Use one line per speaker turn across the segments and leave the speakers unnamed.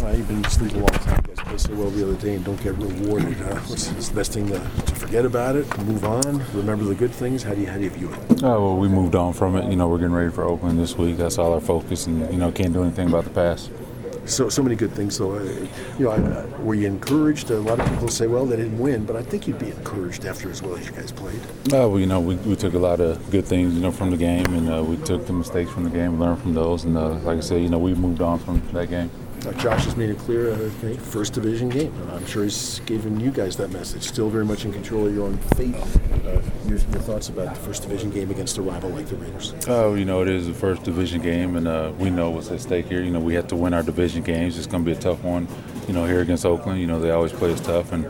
You've been in this league a long time. You guys played so well the other day and don't get rewarded. What's the best thing to forget about it, move on, remember the good things? How do you view it?
Well, we moved on from it. We're getting ready for Oakland this week. That's all our focus, and can't do anything about the past.
So many good things, though. Were you encouraged? A lot of people say, well, they didn't win, but I think you'd be encouraged after as well as you guys played.
We took a lot of good things, from the game, and we took the mistakes from the game, learned from those, and like I said, we moved on from that game.
Josh has made it clear, first division game. I'm sure he's given you guys that message. Still very much in control of your own fate. Your thoughts about the first division game against a rival like the Raiders?
It is the first division game, and we know what's at stake here. We have to win our division games. It's going to be a tough one, here against Oakland. They always play us tough, and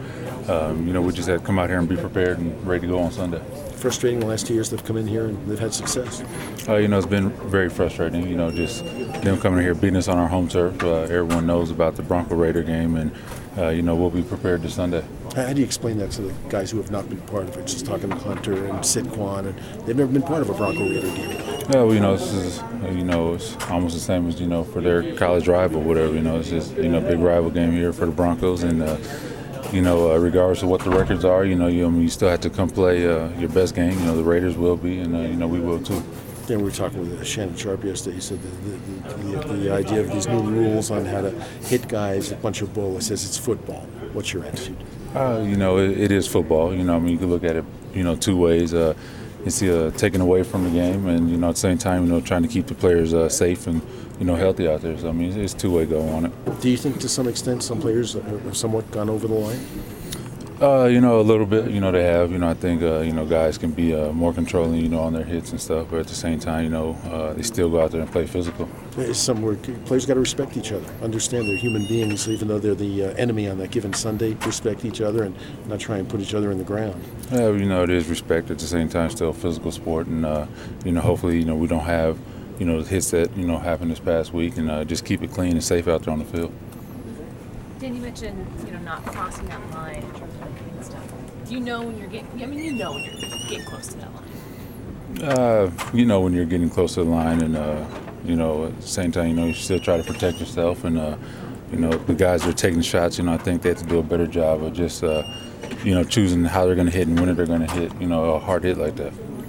we just have to come out here and be prepared and ready to go on Sunday.
Frustrating the last 2 years they've come in here and they've had success.
It's been very frustrating, just them coming here beating us on our home turf. Everyone knows about the Bronco Raider game, and we'll be prepared this Sunday.
How do you explain that to the guys who have not been part of it? Just talking to Hunter and Saquon, and they've never been part of a Bronco Raider game.
This is it's almost the same as for their college rival, whatever. It's just big rival game here for the Broncos, and regardless of what the records are, you still have to come play your best game. The Raiders will be, and we will too.
Yeah, we were talking with Shannon Sharp yesterday. He said the idea of these new rules on how to hit guys, a bunch of bull. He says it's football. What's your attitude?
It is football. You can look at it, two ways. It's taken away from the game, and at the same time, trying to keep the players safe and healthy out there. So it's two-way go on it.
Do you think to some extent some players have somewhat gone over the line?
A little bit. They have. I think guys can be more controlling, on their hits and stuff. But at the same time, they still go out there and play physical.
Somewhere players got to respect each other, understand they're human beings, even though they're the enemy on that given Sunday. Respect each other and not try and put each other in the ground.
Yeah, it is respect. At the same time, still a physical sport, and hopefully, we don't have the hits that happened this past week, and just keep it clean and safe out there on the field.
Dan, you mentioned not crossing that line in terms of and stuff. Do you know when you're getting? When you're getting close to that line.
When you're getting close to the line, and at the same time, you still try to protect yourself, and the guys that are taking shots, I think they have to do a better job of just choosing how they're going to hit and when they're going to hit, a hard hit like that.